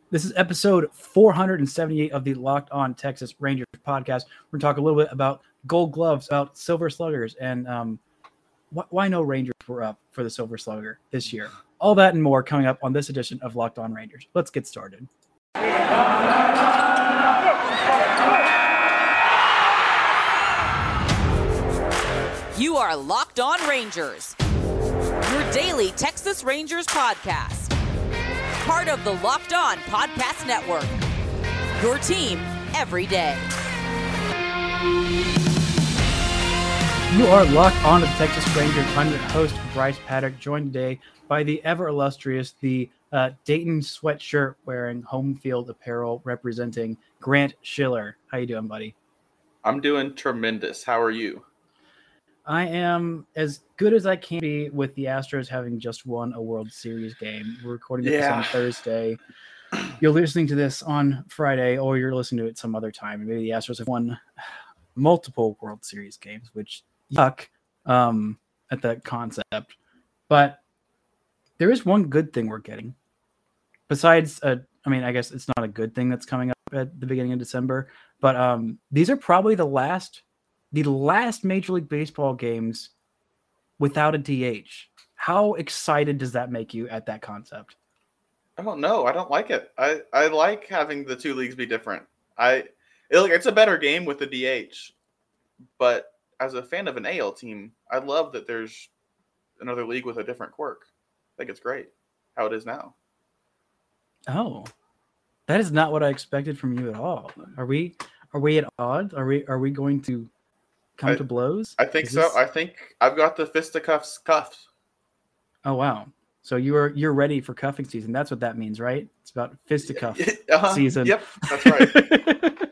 This is episode 478 of the Locked On Texas Rangers podcast. We're going to talk a little bit about Gold Gloves, about Silver Sluggers, and why no Rangers were up for the Silver Slugger this year. All that and more coming up on this edition of Locked On Rangers. Let's get started. You are Locked On Rangers, your daily Texas Rangers podcast. Part of the Locked On Podcast Network, your team every day. You are locked on to the Texas Rangers. I'm your host, Bryce Paddock, joined today by the ever illustrious, the Dayton sweatshirt wearing home field apparel representing Grant Schiller. How you doing, buddy? I'm doing tremendous. How are you? I am as good as I can be with the Astros having just won a World Series game. We're recording this on Thursday. You're listening to this on Friday, or you're listening to it some other time. And maybe the Astros have won multiple World Series games, which yuck at that concept. But there is one good thing we're getting. Besides, I guess it's not a good thing that's coming up at the beginning of December, but these are probably the last Major League Baseball games without a DH. How excited does that make you at that concept? I don't know. I don't like it. I like having the two leagues be different. It's a better game with the DH. But as a fan of an AL team, I love that there's another league with a different quirk. I think it's great how it is now. Oh, that is not what I expected from you at all. Are we at odds? Are we going to come to blows? I think so. I think I've got the fisticuffs cuffed. Oh wow! So you're ready for cuffing season. That's what that means, right? It's about fisticuff season. Yep, that's right.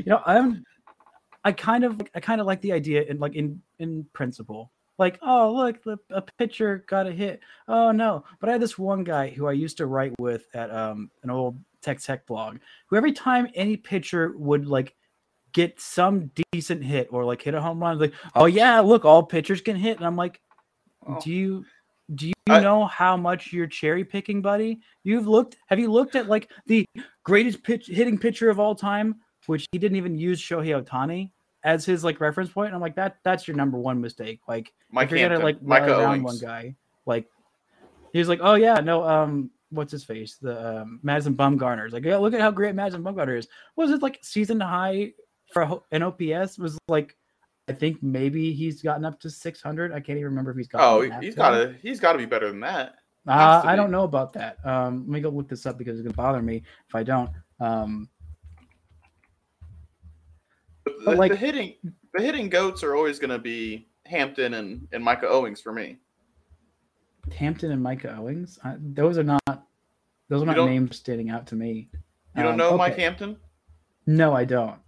I kind of like the idea in principle. Like, oh look, a pitcher got a hit. Oh no! But I had this one guy who I used to write with at an old Tech blog, who every time any pitcher would get some decent hit or hit a home run, like, oh yeah, look, all pitchers can hit. And I'm like, do you know how much you're cherry picking, buddy? Have you looked at the greatest hitting pitcher of all time, which he didn't even use Shohei Ohtani as his reference point? And I'm like, that's your number one mistake. Mike if you're Hampton, gonna Micah around Owings. one guy, he was like, oh yeah, no, what's his face? The Madison Bumgarner. It's like, yeah, look at how great Madison Bumgarner is. Was it season high for an OPS? Was I think maybe he's gotten up to 600. I can't even remember if he's got. Oh, he's got to be better than that. I don't know about that. Let me go look this up because it's gonna bother me if I don't. The hitting goats are always going to be Hampton and Micah Owings for me. Hampton and Micah Owings. Those are not names standing out to me. You don't know Mike Hampton? No, I don't.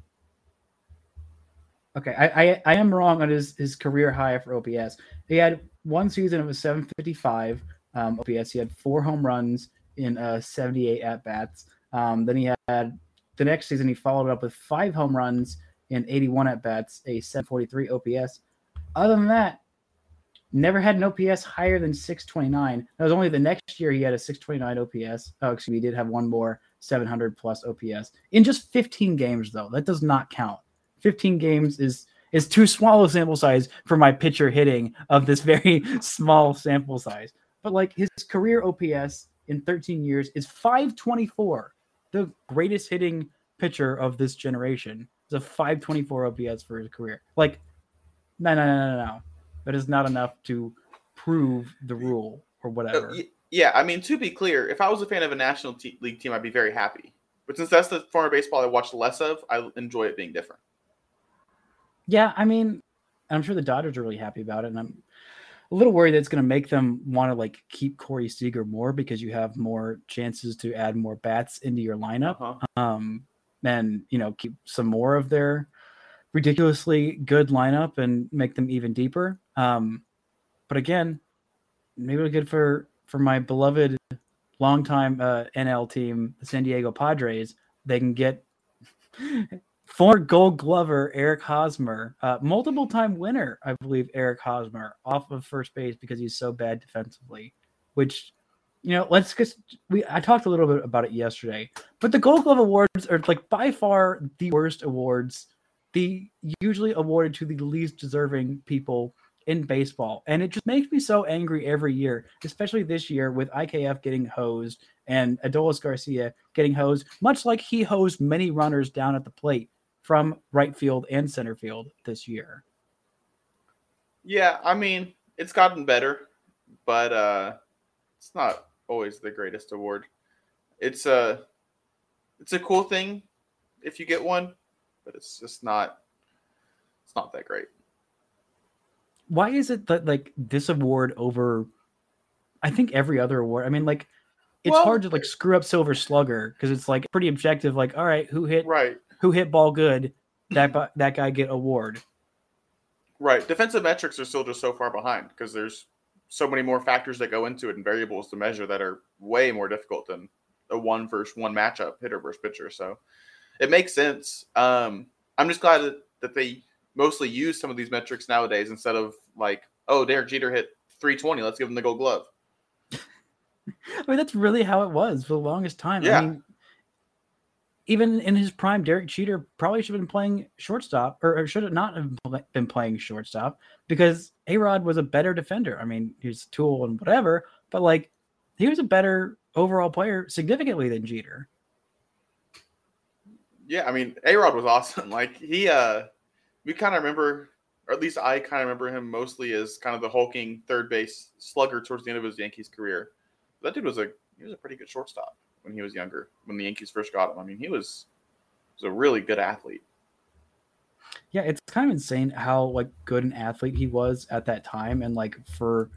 Okay, I am wrong on his career high for OPS. He had one season it was 755 OPS. He had 4 home runs in 78 at bats. Then he had the next season he followed it up with 5 home runs in 81 at bats, a 743 OPS. Other than that, never had an OPS higher than 629. That was only the next year he had a 629 OPS. Oh, excuse me, he did have one more 700 plus OPS in just 15 games though. That does not count. 15 games is too small a sample size for my pitcher hitting of this very small sample size. But his career OPS in 13 years is 524. The greatest hitting pitcher of this generation is a 524 OPS for his career. No. That is not enough to prove the rule or whatever. Yeah, to be clear, if I was a fan of a National League team, I'd be very happy. But since that's the form of baseball I watch less of, I enjoy it being different. Yeah, I'm sure the Dodgers are really happy about it, and I'm a little worried that it's going to make them want to keep Corey Seager more because you have more chances to add more bats into your lineup, and keep some more of their ridiculously good lineup and make them even deeper. But again, maybe it's good for my beloved longtime NL team, the San Diego Padres. They can get former Gold Glover Eric Hosmer, multiple-time winner, I believe, Eric Hosmer, off of first base because he's so bad defensively, which let's just I talked a little bit about it yesterday, but the Gold Glove Awards are like by far the worst awards, the usually awarded to the least deserving people in baseball. And it just makes me so angry every year, especially this year with IKF getting hosed and Adolis Garcia getting hosed, much like he hosed many runners down at the plate from right field and center field this year. Yeah, I mean, it's gotten better, but it's not always the greatest award. It's a cool thing if you get one, but it's not that great. Why is it that like this award over I think every other award? I mean, like it's hard to like screw up Silver Slugger because it's like pretty objective, like, all right, who hit ball good, that guy get award. Right. Defensive metrics are still just so far behind because there's so many more factors that go into it and variables to measure that are way more difficult than a 1-versus-1 matchup, hitter versus pitcher. So it makes sense. I'm just glad that they mostly use some of these metrics nowadays instead of like, oh, Derek Jeter hit 320. Let's give him the Gold Glove. I mean, that's really how it was for the longest time. Yeah. I mean, even in his prime, Derek Jeter probably should have been playing shortstop or should have not have been playing shortstop because A-Rod was a better defender. I mean, he's a tool and whatever, but like he was a better overall player significantly than Jeter. Yeah, I mean, A-Rod was awesome. Like we kind of remember, or at least I kind of remember him mostly as kind of the hulking third base slugger towards the end of his Yankees career. That dude was a pretty good shortstop when he was younger, when the Yankees first got him. I mean, he was a really good athlete. Yeah, it's kind of insane how like good an athlete he was at that time, and like for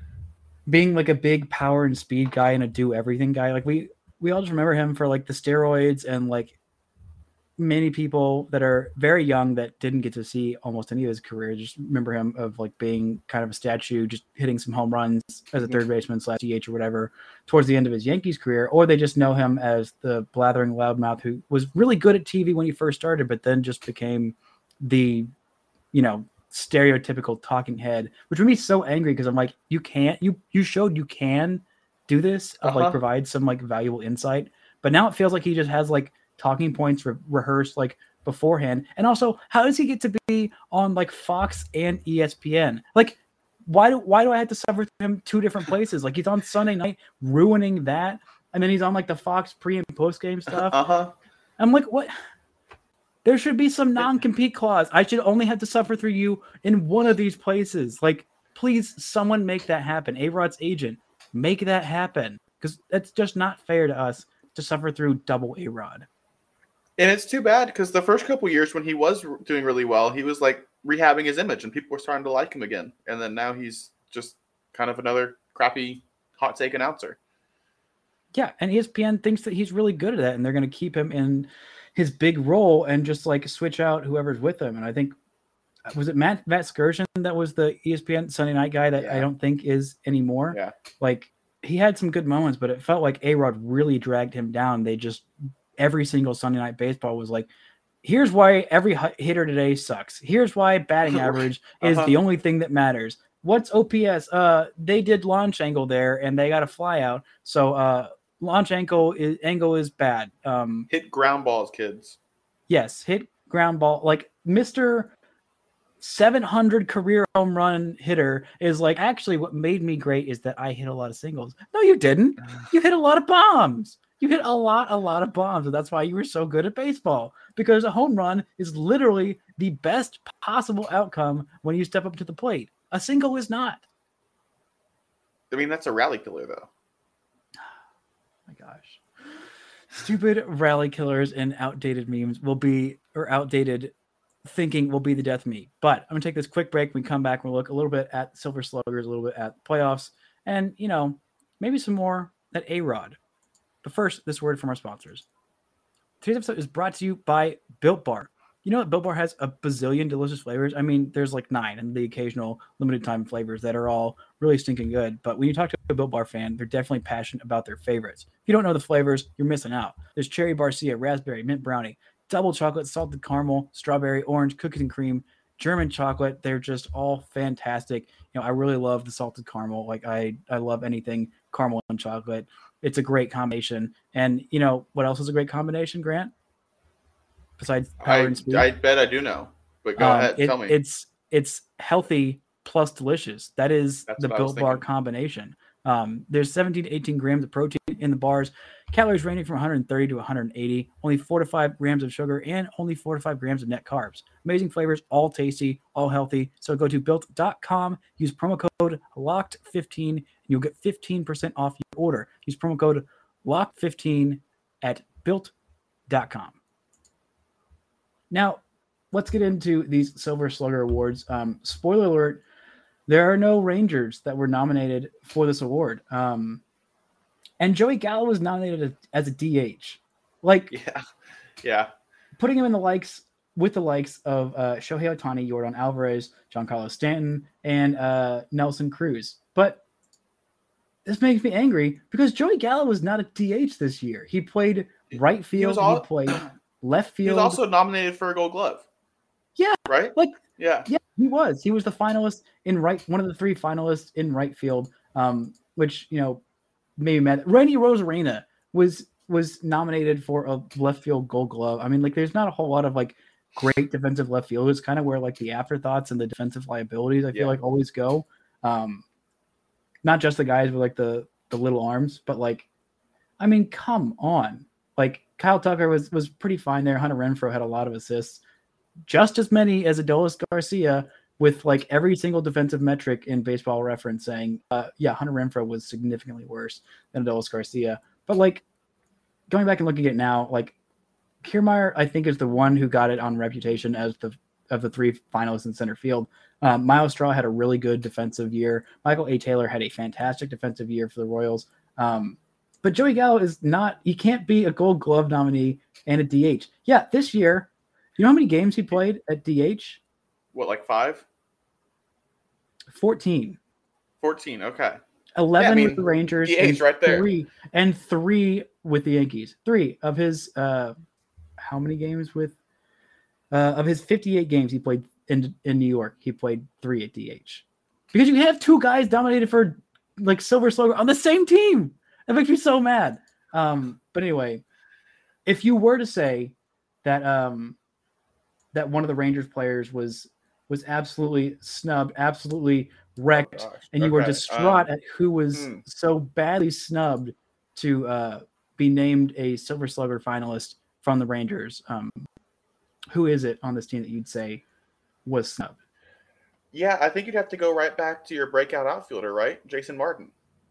being like a big power and speed guy and a do everything guy. Like we all just remember him for like the steroids and like many people that are very young that didn't get to see almost any of his career just remember him of like being kind of a statue, just hitting some home runs as a third baseman / DH or whatever towards the end of his Yankees career, or they just know him as the blathering loudmouth who was really good at TV when he first started, but then just became the, stereotypical talking head, which made me so angry because I'm like, you showed you can do this of like provide some like valuable insight, but now it feels like he just has like talking points rehearsed like beforehand. And also, how does he get to be on like Fox and ESPN? Like, why do I have to suffer through him two different places? Like he's on Sunday night ruining that, and then he's on like the Fox pre and post game stuff. I'm like, what? There should be some non-compete clause. I should only have to suffer through you in one of these places. Like, please, someone make that happen. A-Rod's agent, make that happen, because that's just not fair to us to suffer through double A-Rod. And it's too bad because the first couple years when he was doing really well, he was like rehabbing his image and people were starting to like him again. And then now he's just kind of another crappy hot take announcer. Yeah, and ESPN thinks that he's really good at that, and they're going to keep him in his big role and just like switch out whoever's with him. And I think, was it Matt Scourgeon that was the ESPN Sunday night guy that I don't think is anymore? Yeah. Like he had some good moments, but it felt like A-Rod really dragged him down. They just, every single Sunday night baseball was like, here's why every hitter today sucks. Here's why batting average is the only thing that matters. What's OPS? They did launch angle there and they got a fly out. So launch angle is bad. Hit ground balls, kids. Yes, hit ground ball. Like Mr. 700 career home run hitter is like, actually what made me great is that I hit a lot of singles. No, you didn't. You hit a lot of bombs. You hit a lot of bombs, and that's why you were so good at baseball, because a home run is literally the best possible outcome when you step up to the plate. A single is not. I mean, that's a rally killer, though. My gosh. Stupid rally killers and outdated memes outdated thinking will be the death of me. But I'm going to take this quick break. When we come back, we'll look a little bit at Silver Sluggers, a little bit at playoffs, and, maybe some more at A-Rod. But first, this word from our sponsors. Today's episode is brought to you by Built Bar. You know that Built Bar has a bazillion delicious flavors? I mean, there's like 9 and the occasional limited time flavors that are all really stinking good. But when you talk to a Built Bar fan, they're definitely passionate about their favorites. If you don't know the flavors, you're missing out. There's cherry barcia, raspberry, mint brownie, double chocolate, salted caramel, strawberry, orange, cookies and cream, German chocolate. They're just all fantastic. I really love the salted caramel. Like I love anything caramel and chocolate. It's a great combination. And you know what else is a great combination, Grant? Besides power and speed? I bet I do know. But go ahead, tell me. It's healthy plus delicious. That's the Built Bar combination. There's 17 to 18 grams of protein in the bars, calories ranging from 130 to 180, only 4 to 5 grams of sugar, and only 4 to 5 grams of net carbs. Amazing flavors, all tasty, all healthy. So go to built.com, use promo code LOCKED15, and you'll get 15% off your order. Use promo code LOCKED15 at built.com. Now, let's get into these Silver Slugger Awards. Spoiler alert, there are no Rangers that were nominated for this award. And Joey Gallo was nominated as a DH. Like, yeah, putting him in the likes of Shohei Ohtani, Yordan Alvarez, Giancarlo Stanton, and Nelson Cruz. But this makes me angry because Joey Gallo was not a DH this year. He played right field. He played left field. He was also nominated for a Gold Glove. Yeah, right. Yeah, he was. He was the finalist in one of the 3 finalists in right field. Which maybe Randy Rosarena was nominated for a left field Gold Glove. I mean, like, there's not a whole lot of like great defensive left field. It's kind of where like the afterthoughts and the defensive liabilities I feel like always go. Not just the guys with like the little arms, but like, I mean, come on. Like, Kyle Tucker was pretty fine there. Hunter Renfroe had a lot of assists, just as many as Adolis Garcia, with like every single defensive metric in Baseball Reference saying, Hunter Renfroe was significantly worse than Adolis Garcia. But like, going back and looking at it now, like, Kiermaier, I think, is the one who got it on reputation as of the 3 finalists in center field. Miles Straw had a really good defensive year. Michael A. Taylor had a fantastic defensive year for the Royals. But Joey Gallo is not. He can't be a Gold Glove nominee and a DH. Yeah, this year, you know how many games he played at DH? What, like 5? 14. 14, okay. 11 with the Rangers. DH right there. 3 with the Yankees. 3 of his how many games with of his 58 games he played in New York, he played 3 at DH. Because you have 2 guys nominated for like Silver Slugger on the same team. That makes me so mad. But anyway, if you were to say that that one of the Rangers players was absolutely snubbed, absolutely wrecked, and you were distraught at who was so badly snubbed to be named a Silver Slugger finalist from the Rangers, who is it on this team that you'd say was snubbed? Yeah, I think you'd have to go right back to your breakout outfielder, right? Jason Martin.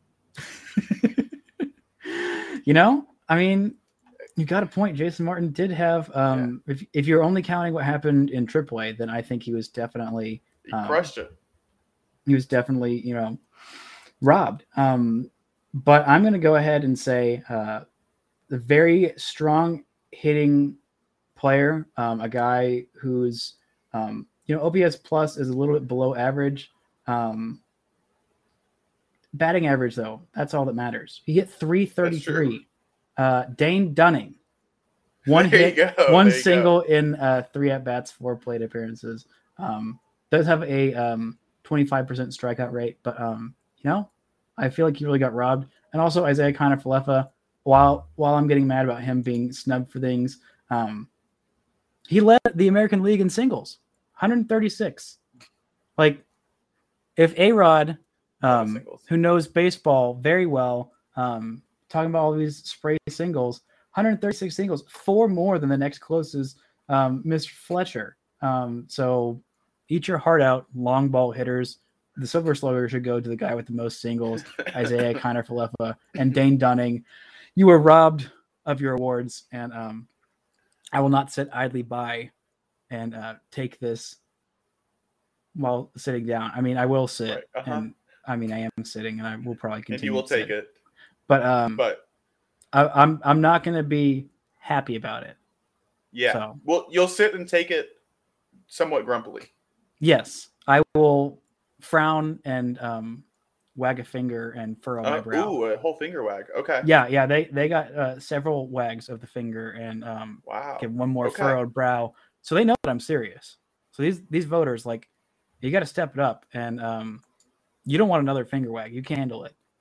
I mean, you got a point. Jason Martin did have, if you're only counting what happened in AAA, then I think he was definitely he crushed it. He was definitely, robbed. But I'm going to go ahead and say the very strong hitting player, a guy who's, OPS plus is a little bit below average. Batting average, though, that's all that matters. He hit 333. Dane Dunning, 1 hit, 1 single in 3 at-bats, 4 plate appearances. Does have a 25% strikeout rate, but I feel like he really got robbed. And also Isaiah Kiner-Falefa, while I'm getting mad about him being snubbed for things, he led the American League in singles, 136. Like, if A-Rod, who knows baseball very well, talking about all these spray singles, 136 singles, 4 more than the next closest, Mr. Fletcher. So eat your heart out, long ball hitters. The Silver Slugger should go to the guy with the most singles, Isaiah Kiner-Falefa, and Dane Dunning. You were robbed of your awards, and I will not sit idly by and take this while sitting down. I mean, I will sit, and I am sitting, and I will probably continue. And you will take it. But I'm not going to be happy about it. Yeah. So, well, you'll sit and take it somewhat grumpily. Yes, I will frown and wag a finger and furrow my brow. Ooh, a whole finger wag. Okay. Yeah. They got several wags of the finger and give one more furrowed brow, so they know that I'm serious. So these voters, like, you got to step it up, and you don't want another finger wag. You can handle it.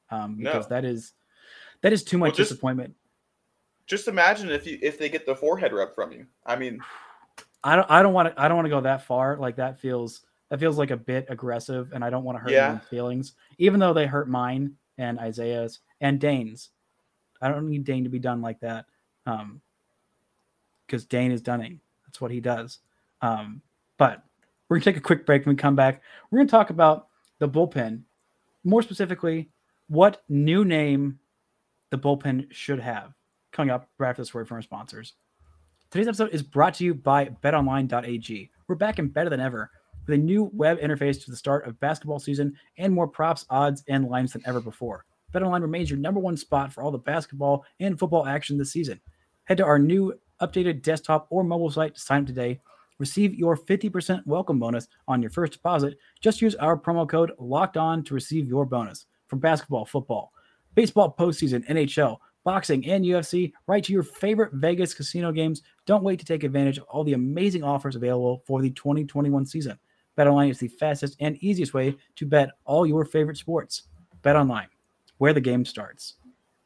because No. that is too much Well, just disappointment. just imagine if they get the forehead rub from you. I mean, I don't want to go that far. Like that feels like a bit aggressive, and I don't want to hurt yeah, anyone's feelings, even though they hurt mine and Isaiah's and Dane's. I don't need Dane to be done like that, because Dane is Dunning. That's what he does. But we're gonna take a quick break. When we come back, we're gonna talk about the bullpen, more specifically, what new name the bullpen should have. Coming up right after this word from our sponsors. Today's episode is brought to you by betonline.ag. We're back and better than ever with a new web interface to the start of basketball season and more props, odds, and lines than ever before. BetOnline remains your number one spot for all the basketball and football action this season. Head to our new updated desktop or mobile site to sign up today. Receive your 50% welcome bonus on your first deposit. Just use our promo code LOCKEDON to receive your bonus. From basketball, football, baseball postseason, NHL, boxing, and UFC, right to your favorite Vegas casino games. Don't wait to take advantage of all the amazing offers available for the 2021 season. BetOnline is the fastest and easiest way to bet all your favorite sports. BetOnline, where the game starts.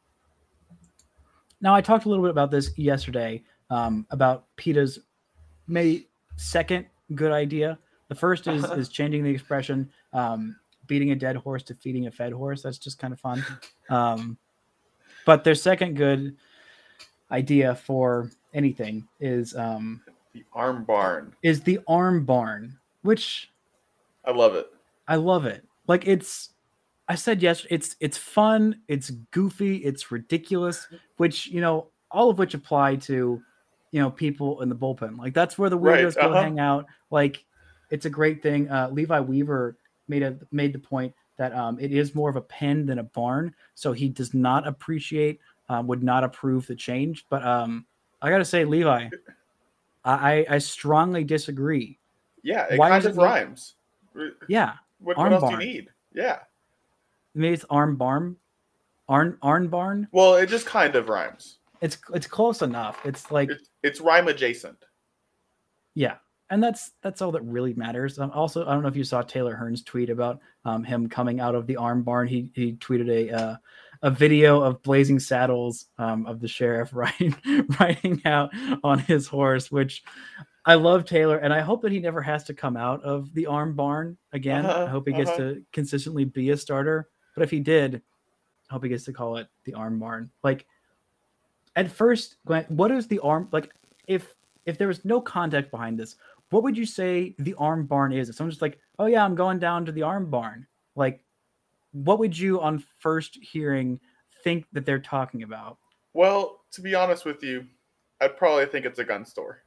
Now, I talked a little bit about this yesterday, about PETA's maybe second good idea. The first is changing the expression, beating a dead horse to feeding a fed horse. That's just kind of fun. But their second good idea for anything is the arm barn. Is the arm barn, which I love it. I love it. Like I said yesterday, it's fun, it's goofy, it's ridiculous, which, all of which apply to, people in the bullpen. Like that's where the weirdos go hang out. Like it's a great thing. Levi Weaver made the point that it is more of a pen than a barn. So he does not appreciate, would not approve the change. But I got to say, Levi, I strongly disagree. Yeah, it kind of rhymes. Yeah. What else do you need? Yeah. Maybe it's arm barn. Arn barn? Well, it just kind of rhymes. It's close enough. It's like it's rhyme adjacent. Yeah. And that's all that really matters. Also, I don't know if you saw Taylor Hearn's tweet about him coming out of the arm barn. He tweeted a video of Blazing Saddles of the sheriff riding out on his horse, which I love Taylor, and I hope that he never has to come out of the arm barn again. I hope he gets to consistently be a starter. But if he did, I hope he gets to call it the arm barn. Like at first, what is the arm like? If there was no context behind this, what would you say the arm barn is? If someone's just like, oh yeah, I'm going down to the arm barn. Like, what would you on first hearing think that they're talking about? Well, to be honest with you, I'd probably think it's a gun store.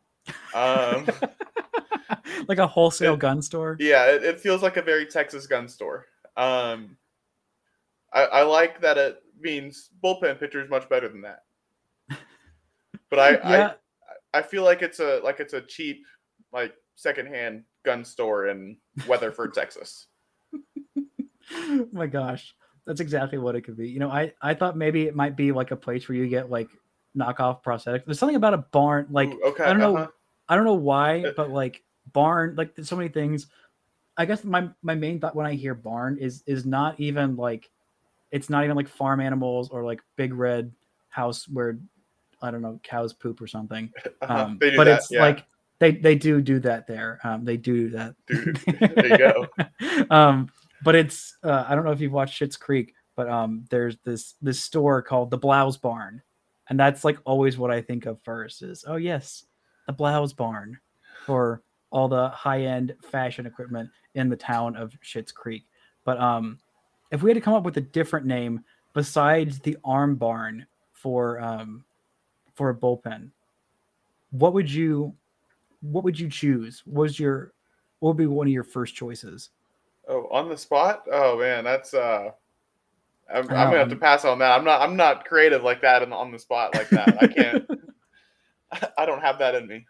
Like a wholesale gun store? Yeah, it feels like a very Texas gun store. I like that it means bullpen pitcher is much better than that. But I feel like it's a cheap, like secondhand gun store in Weatherford, Texas. Oh my gosh, that's exactly what it could be. I thought maybe it might be like a place where you get like knockoff prosthetics. There's something about a barn, like okay, I don't know why, but like barn, like there's so many things. I guess my main thought when I hear barn is not even like, it's not even like farm animals or like big red house where, I don't know, cows poop or something. But it's like they do that there. They do that. Dude, there you go. But it's I don't know if you've watched Schitt's Creek, but there's this store called the Blouse Barn, and that's like always what I think of first is, oh yes, the Blouse Barn for all the high-end fashion equipment in the town of Schitt's Creek. But if we had to come up with a different name besides the Arm Barn for a bullpen, what would you choose? What would be one of your first choices? Oh, on the spot? Oh man, that's I'm gonna have to pass on that. I'm not creative like that on the spot like that. I can't. I don't have that in me.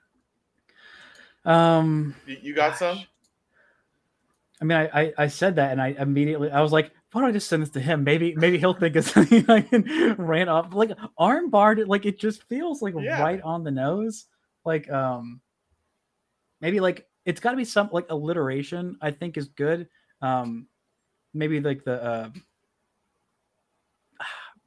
You got some? I mean, I said that, and I was like, why don't I just send this to him? Maybe he'll think of something I can rant off. Like arm barred, like it just feels like right on the nose. Like maybe like it's got to be some like alliteration. I think is good. Maybe like the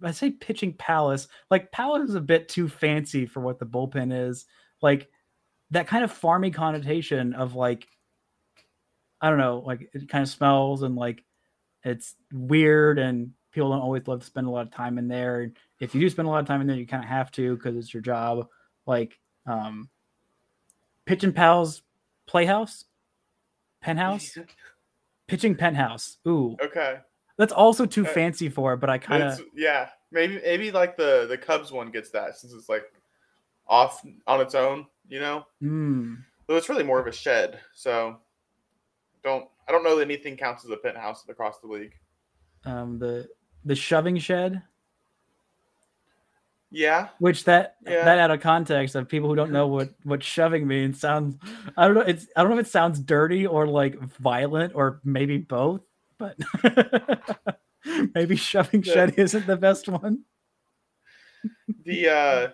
I say pitching palace. Like palace is a bit too fancy for what the bullpen is. Like that kind of farmy connotation of like, I don't know, like it kind of smells and like it's weird and people don't always love to spend a lot of time in there. If you do spend a lot of time in there, you kind of have to because it's your job. Like pitching pals playhouse, penthouse, pitching penthouse. Ooh, Okay. that's also too fancy for it, but I kind of maybe like the Cubs one gets that since it's like off on its own, you know. Though it's really more of a shed, so I don't know that anything counts as a penthouse across the league. The shoving shed. Yeah. Which that out of context of people who don't know what shoving means sounds, I don't know. I don't know if it sounds dirty or like violent or maybe both, but maybe shoving shed isn't the best one. The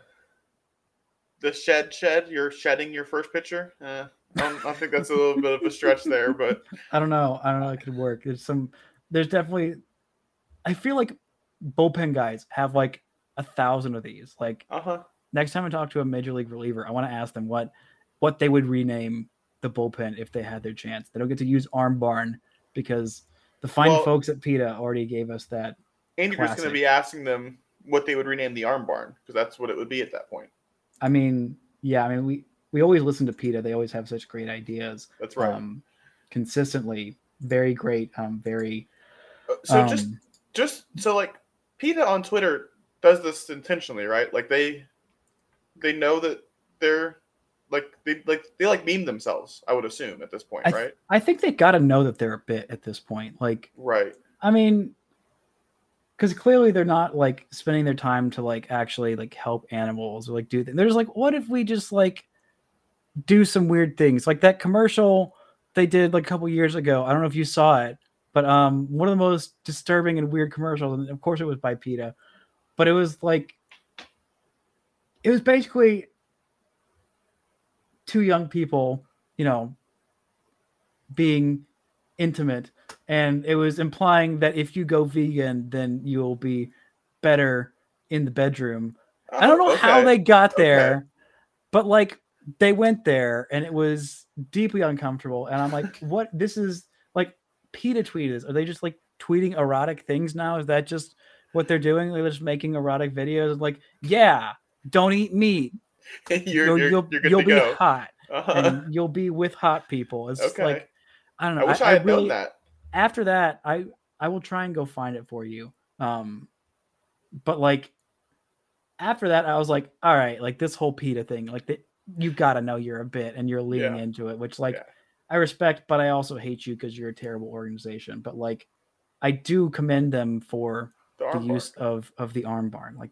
shed, you're shedding your first pitcher. I think that's a little bit of a stretch there, but I don't know. It could work. There's definitely, I feel like bullpen guys have like 1,000 of these. Like next time I talk to a major league reliever, I want to ask them what they would rename the bullpen if they had their chance. They don't get to use arm barn because the fine folks at PETA already gave us that. Andrew's going to be asking them what they would rename the arm barn because that's what it would be at that point. I mean, we always listen to PETA. They always have such great ideas. That's right. Consistently, very great. Very. So just so like PETA on Twitter does this intentionally, right? Like they know that they're they meme themselves. I would assume at this point, right? I think they got to know that they're a bit at this point. Like, right. I mean, because clearly they're not like spending their time to like actually like help animals or like do things. They're just like, what if we just like do some weird things like that commercial they did like a couple years ago. I don't know if you saw it, but one of the most disturbing and weird commercials, and of course it was by PETA, but it was basically two young people, you know, being intimate, and it was implying that if you go vegan, then you'll be better in the bedroom. I don't know how they got there, but like they went there and it was deeply uncomfortable. And I'm like, what? This is like PETA tweeters. Are they just like tweeting erotic things now? Is that just what they're doing? They're just making erotic videos. Like, yeah, don't eat meat. You'll be hot and you'll be with hot people. It's just like, I don't know. I wish I had known that. After that, I will try and go find it for you. But like after that, I was like, all right, like this whole PETA thing, like you got to know you're a bit and you're leaning into it, which like I respect, but I also hate you because you're a terrible organization. But like, I do commend them for the use of the arm barn. Like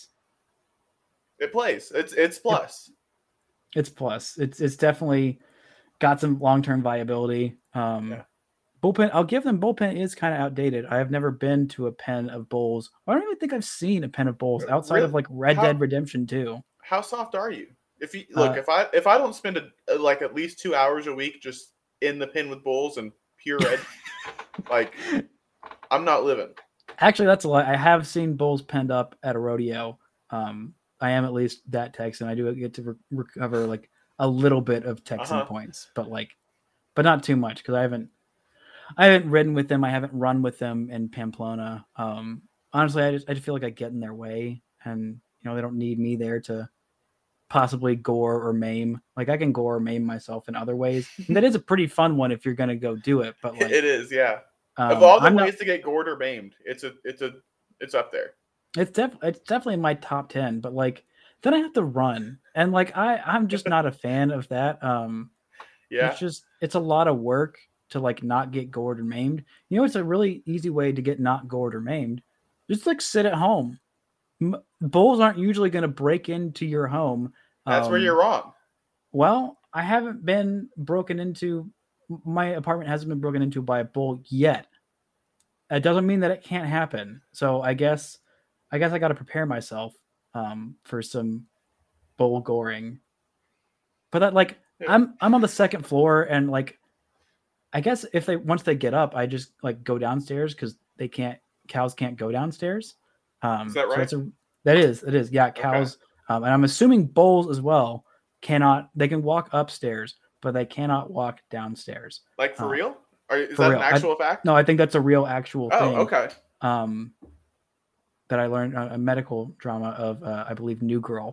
it plays. It's plus. It's plus. It's definitely got some long-term viability. Bullpen, I'll give them, bullpen is kind of outdated. I have never been to a pen of Bulls. I don't even think I've seen a pen of Bulls outside of like Red Dead Redemption 2. How soft are you? If you look, if I don't spend like at least 2 hours a week just in the pen with Bulls and pure red, like I'm not living. Actually, that's a lie. I have seen Bulls penned up at a rodeo. I am at least that Texan. I do get to recover like a little bit of Texan points, but not too much because I haven't ridden with them. I haven't run with them in Pamplona. Honestly, I just feel like I get in their way, and you know they don't need me there to possibly gore or maim. Like I can gore or maim myself in other ways. And that is a pretty fun one if you're gonna go do it. But like, it is, yeah. Of all the ways to get gored or maimed, it's up there. It's definitely in my top 10. But like then I have to run, and like I'm just not a fan of that. It's a lot of work to like not get gored or maimed. You know, it's a really easy way to get not gored or maimed. Just like sit at home. Bulls aren't usually going to break into your home. That's where you're wrong. Well, I haven't been broken into. My apartment hasn't been broken into by a bull yet. It doesn't mean that it can't happen. So I guess I got to prepare myself for some bull goring. But that like I'm on the second floor, and like I guess once they get up, I just like go downstairs because cows can't go downstairs. Is that right? So it is. Yeah, cows. Okay. And I'm assuming bulls as well they can walk upstairs, but they cannot walk downstairs. Like for real? Is for that real. an actual fact? No, I think that's a real actual thing. Oh, okay. That I learned a medical drama of, I believe, New Girl.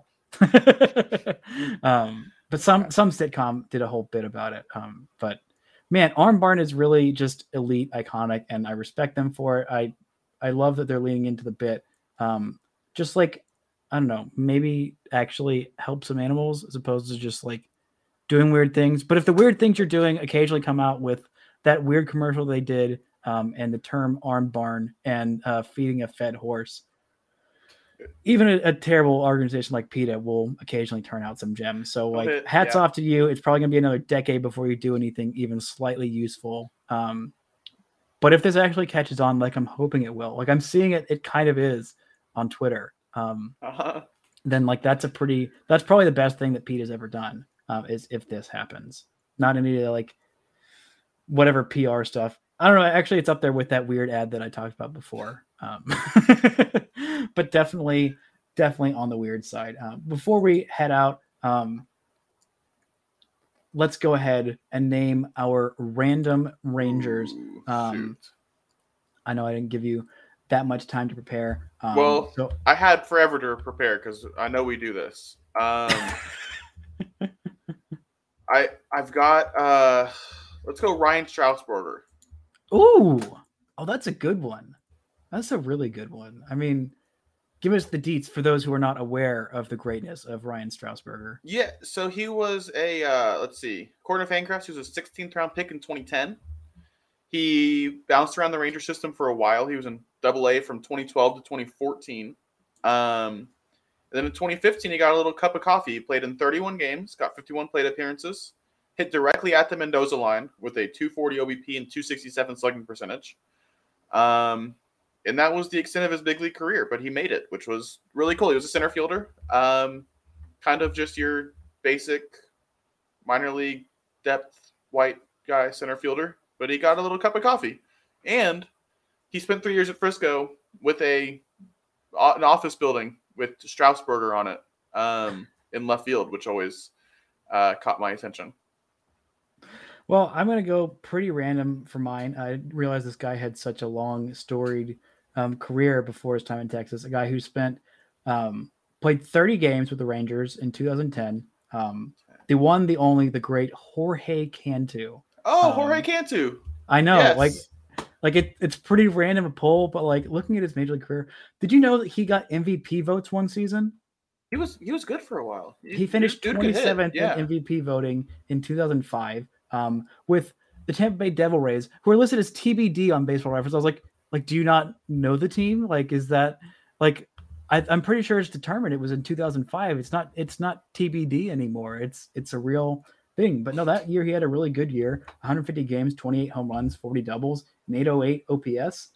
But some sitcom did a whole bit about it. But man, Arm Barn is really just elite, iconic, and I respect them for it. I love that they're leaning into the bit. Just like, I don't know, maybe actually help some animals as opposed to just like doing weird things. But if the weird things you're doing occasionally come out with that weird commercial they did, and the term Arm Barn and feeding a fed horse, even a terrible organization like PETA will occasionally turn out some gems. So like hats off to you. It's probably gonna be another decade before you do anything even slightly useful. But if this actually catches on, like I'm hoping it will, like I'm seeing it kind of is on Twitter. Then like that's probably the best thing that PETA's ever done, is if this happens. Not any like whatever PR stuff. I don't know. Actually, it's up there with that weird ad that I talked about before. But definitely on the weird side. Before we head out, let's go ahead and name our random Rangers. I know I didn't give you that much time to prepare. So I had forever to prepare because I know we do this. I've got let's go Ryan Strasburger. Ooh, that's a good one. That's a really good one. I mean, give us the deets for those who are not aware of the greatness of Ryan Strasburger. Yeah, so he was a according to Fangraphs, he was a 16th round pick in 2010. He bounced around the Ranger system for a while. He was in AA from 2012 to 2014. And then in 2015, he got a little cup of coffee. He played in 31 games, got 51 plate appearances, hit directly at the Mendoza line with a 240 OBP and 267 slugging percentage. And that was the extent of his big league career, but he made it, which was really cool. He was a center fielder, kind of just your basic minor league depth white guy center fielder, but he got a little cup of coffee. And he spent 3 years at Frisco with an office building with Strasburger on it in left field, which always caught my attention. Well, I'm going to go pretty random for mine. I realized this guy had such a long, storied career before his time in Texas. A guy who played 30 games with the Rangers in 2010. The one, the only, the great Jorge Cantu. Oh, Jorge Cantu. I know. Yes. Like it's pretty random a poll, but like looking at his major league career, did you know that he got MVP votes one season? He was good for a while. He finished 27th in MVP voting in 2005. With the Tampa Bay Devil Rays, who are listed as TBD on Baseball Reference. I was like, do you not know the team? Like, is that like? I'm pretty sure it's determined. It was in 2005. It's not TBD anymore. It's a real thing. But no, that year he had a really good year. 150 games, 28 home runs, 40 doubles, an 808 OPS.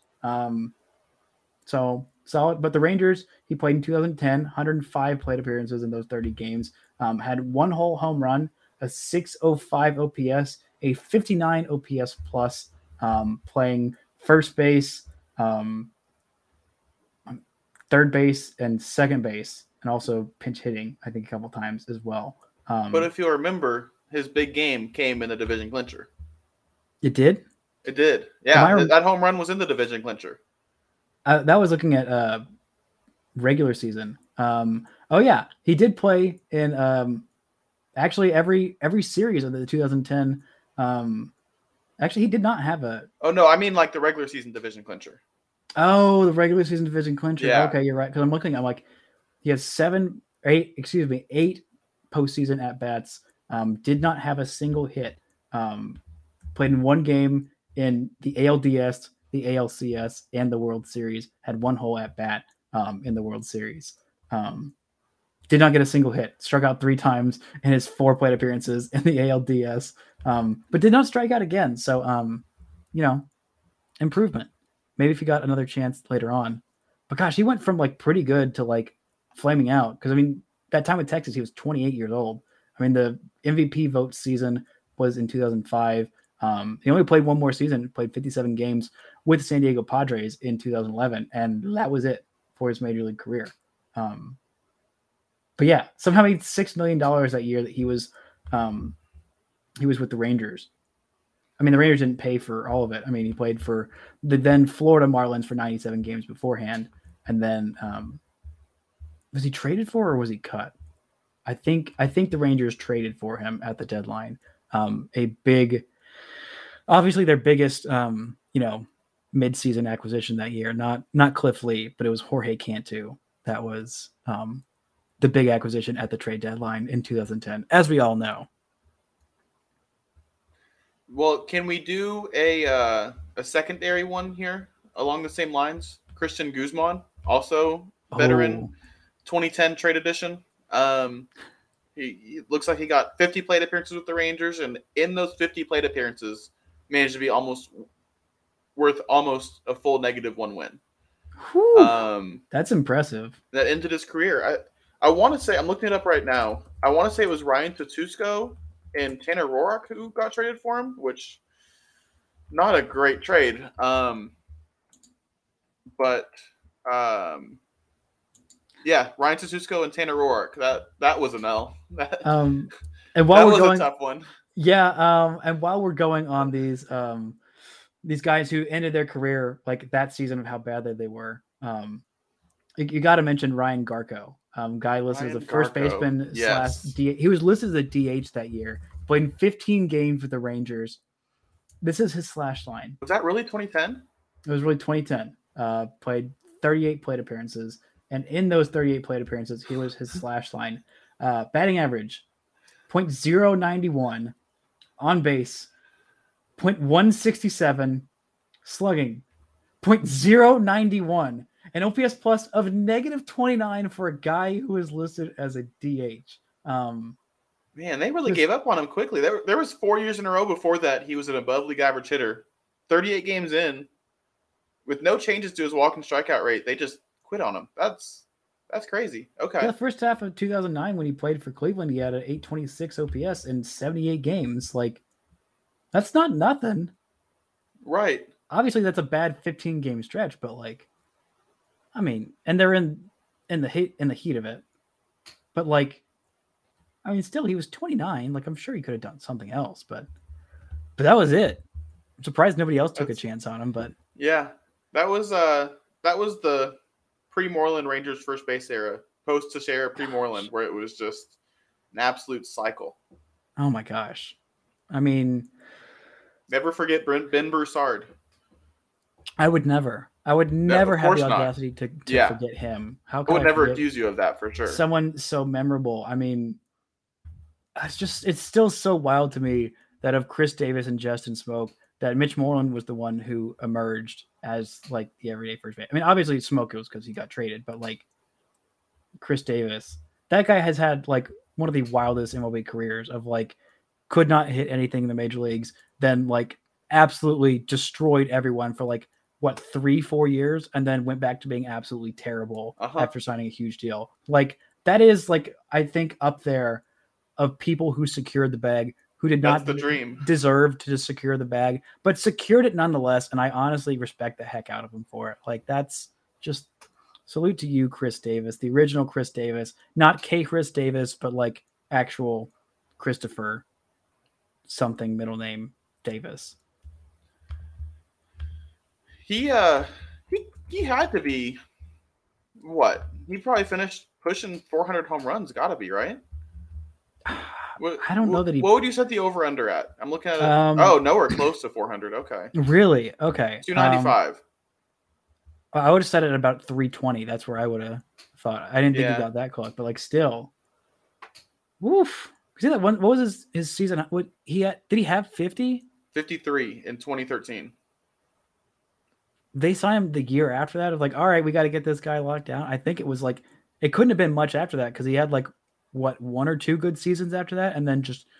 So solid. But the Rangers, he played in 2010, 105 plate appearances in those 30 games. Had one whole home run, a 605 OPS, a 59 OPS plus, playing first base, third base, and second base, and also pinch hitting, I think, a couple times as well. But if you'll remember, his big game came in the division clincher. It did? It did. Yeah, that home run was in the division clincher. That was looking at regular season. Oh, yeah. He did play in actually every series of the 2010. Actually, he did not have a. Oh no, I mean like the regular season division clincher. Oh, the regular season division clincher. Yeah. Okay, you're right. Because I'm looking. I'm like, he has 8 postseason at bats. Did not have a single hit. Played in one game in the ALDS, the ALCS, and the World Series. Had one whole at bat in the World Series. Did not get a single hit. Struck out 3 times in his 4 plate appearances in the ALDS, but did not strike out again. So, improvement. Maybe if he got another chance later on. But gosh, he went from like pretty good to like flaming out. Because I mean, that time with Texas, he was 28 years old. I mean, the MVP vote season was in 2005. He only played one more season, played 57 games with San Diego Padres in 2011, and that was it for his major league career. But yeah, somehow he had $6 million that year that he was with the Rangers. I mean, the Rangers didn't pay for all of it. I mean, he played for the then Florida Marlins for 97 games beforehand. And then was he traded for or was he cut? I think the Rangers traded for him at the deadline. Obviously their biggest, mid-season acquisition that year, not Cliff Lee, but it was Jorge Cantu. That was the big acquisition at the trade deadline in 2010, as we all know. Well, can we do a secondary one here along the same lines? Christian Guzman, also veteran, 2010 trade edition. He looks like he got 50 plate appearances with the Rangers, and in those 50 plate appearances, managed to be worth almost a full -1 win. That's impressive. That ended his career. I want to say, I'm looking it up right now. I want to say it was Ryan Tatusko and Tanner Roark who got traded for him, which not a great trade. Yeah, Ryan Tatusko and Tanner Roark. That was an L. And while that was a tough one. Yeah, and while we're going on these guys who ended their career like that season of how bad they were, you got to mention Ryan Garko, guy listed as a first baseman / DH. He was listed as a DH that year. Played in 15 games with the Rangers. This is his slash line. Was that really 2010? It was really 2010. Played 38 plate appearances, and in those 38 plate appearances, here was his slash line. Batting average, .091. On base, .167. Slugging, .091. An OPS plus of -29 for a guy who is listed as a DH. Man, they really gave up on him quickly. There was 4 years in a row before that he was an above league average hitter. 38 games in, with no changes to his walk and strikeout rate, they just quit on him. That's crazy. Okay. Yeah, the first half of 2009 when he played for Cleveland, he had an .826 OPS in 78 games. Like, that's not nothing. Right. Obviously, that's a bad 15-game stretch, but like, I mean, and they're in the heat of it. But like, I mean, still, he was 29. Like, I'm sure he could have done something else, but that was it. I'm surprised nobody else took a chance on him. But yeah, that was the pre-Moreland Rangers first base era, post Teixeira, pre-Moreland, where it was just an absolute cycle. Oh my gosh. I mean, never forget Ben Broussard. I would never have the audacity to forget him. How could I would never accuse you of that, for sure. Someone so memorable. I mean, it's still so wild to me that of Chris Davis and Justin Smoke, that Mitch Moreland was the one who emerged as like the everyday first base. I mean, obviously Smoke was because he got traded, but like Chris Davis, that guy has had like one of the wildest MLB careers of like could not hit anything in the major leagues, then like absolutely destroyed everyone for like 3-4 years, and then went back to being absolutely terrible after signing a huge deal. Like that is like, I think up there of people who secured the bag, who did not deserve to secure the bag, but secured it nonetheless. And I honestly respect the heck out of him for it. Like that's just salute to you, Chris Davis, the original Chris Davis, not K. Chris Davis, but like actual Christopher something middle name Davis. He had to be what? He probably finished pushing 400 home runs. Got to be, right? I don't know that he. What would you set the over under at? I'm looking at it. Nowhere close to 400. Okay. Really? Okay. 295. I would have set it at about 320. That's where I would have thought. I didn't think he got that close, but like still. Woof. See that one? What was his season? What he had? Did he have 50? 53 in 2013. They signed him the year after that of like, all right, we got to get this guy locked down. I think it was like, it couldn't have been much after that because he had like, what, 1 or 2 good seasons after that? And then just,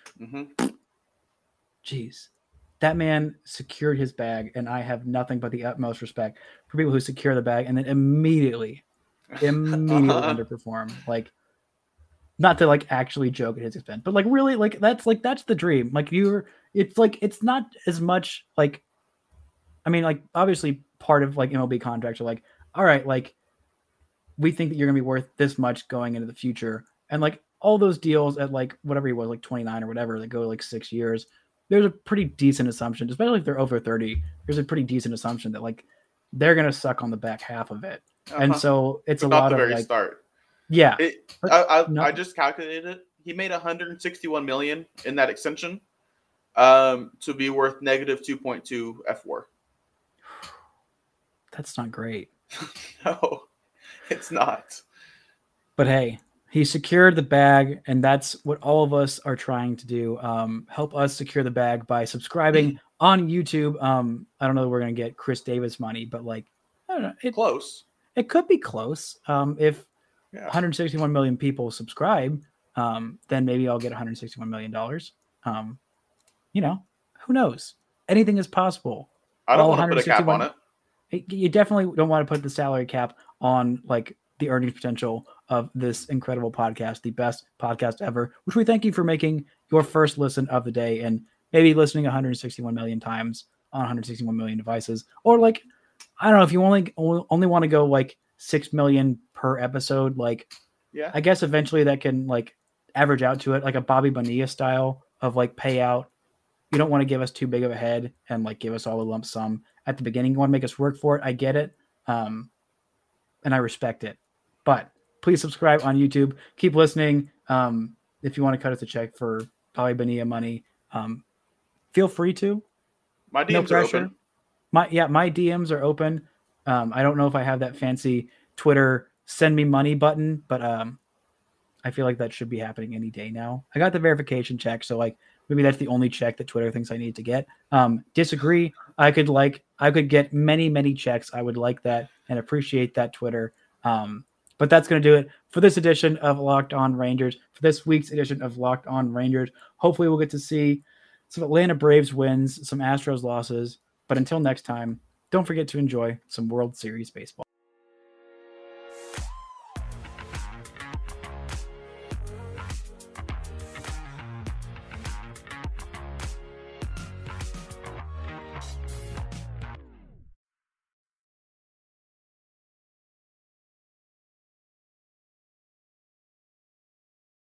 Jeez. That man secured his bag, and I have nothing but the utmost respect for people who secure the bag and then immediately underperform. Like, not to like actually joke at his expense, but like really, like that's the dream. Like it's not as much like, I mean, like obviously part of like MLB contracts are like, all right, like we think that you're going to be worth this much going into the future. And like all those deals at like whatever he was, like 29 or whatever, that go like 6 years, there's a pretty decent assumption, especially if they're over 30, there's a pretty decent assumption that like they're going to suck on the back half of it. And so it's but a lot the of very like, start. Yeah. I just calculated it. He made $161 million in that extension to be worth negative 2.2 F4. That's not great. No, it's not. But hey, he secured the bag, and that's what all of us are trying to do. Help us secure the bag by subscribing on YouTube. I don't know that we're going to get Chris Davis money, but like, I don't know. Close. It could be close. If 161 million people subscribe, then maybe I'll get $161 million. Who knows? Anything is possible. I don't want to put a cap on it. You definitely don't want to put the salary cap on like the earnings potential of this incredible podcast, the best podcast ever, which we thank you for making your first listen of the day and maybe listening 161 million times on 161 million devices. Or like, I don't know, if you only want to go like 6 million per episode, like, I guess eventually that can like average out to it, like a Bobby Bonilla style of like payout. You don't want to give us too big of a head and like give us all a lump sum at the beginning. You want to make us work for it. I get it. And I respect it, but please subscribe on YouTube. Keep listening. If you want to cut us a check for Bobby Bonilla money, feel free to. My DMs are open. My DMs are open. I don't know if I have that fancy Twitter send me money button, but I feel like that should be happening any day now. I got the verification check, so like maybe that's the only check that Twitter thinks I need to get. Disagree. I could get many checks. I would like that and appreciate that, Twitter. But that's going to do it for this edition of Locked On Rangers, for this week's edition of Locked On Rangers. Hopefully we'll get to see some Atlanta Braves wins, some Astros losses. But until next time, don't forget to enjoy some World Series baseball.